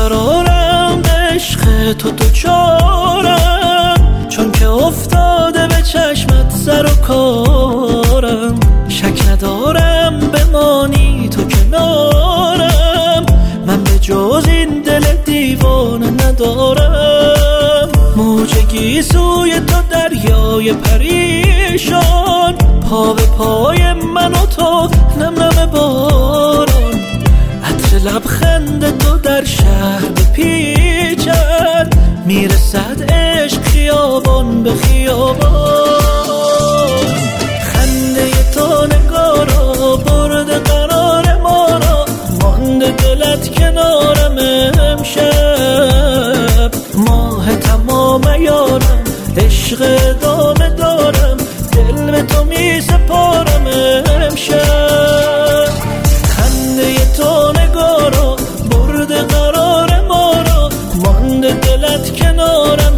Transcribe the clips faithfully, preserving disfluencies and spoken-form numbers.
بیقرارم به عشق تو دوچارم، چون که افتاده به چشمت سر و کارم. شک ندارم بمانی تو کنارم، من به جز این دل دیوانه ندارم. موج گیسوی تو دریای پریشان، پا به پای من و تو نم نم باران. عطر لبخند تو در شهر بپیچد، میرسد عشق خیابان به خیابان. خنده تو نگارا برده قرار ما را، مانده دلت کنارم امشب. ماه تمام یارم عشق ادامه دارم، دل به تو می سپارم امشب. خنده تو نگارا برده قرار ما را، مانده دلت کنارم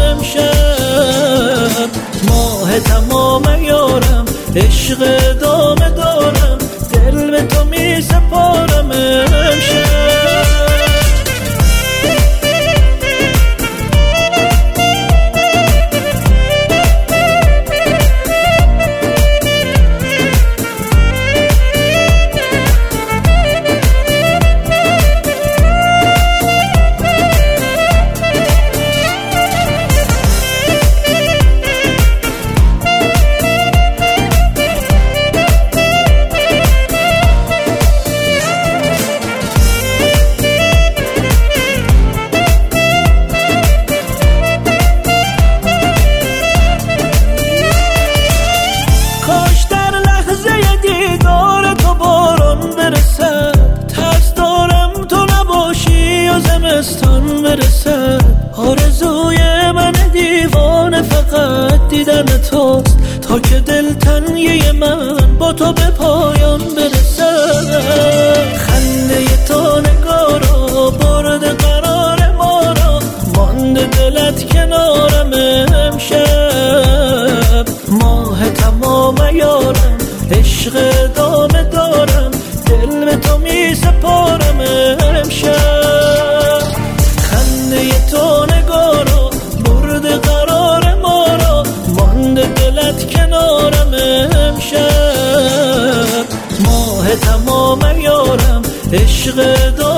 امشب. ماه تمام یارم عشق ادامه دارم، دل به تو می سپارم امشب. آرزوی من دیوانه فقط دیدن توست، تا که دل تنگی من با تو به پایان برسد. خنده تو نگارا برده قرار ما را، مانده دلت کنارم امشب. ماه تمام یارم عشق ادامه دارم، دل به تو می سپارم امشب. خنده تو نگارا برده قرار ما را، مانده دلت کنارم امشب. ماه تمام یارم عشق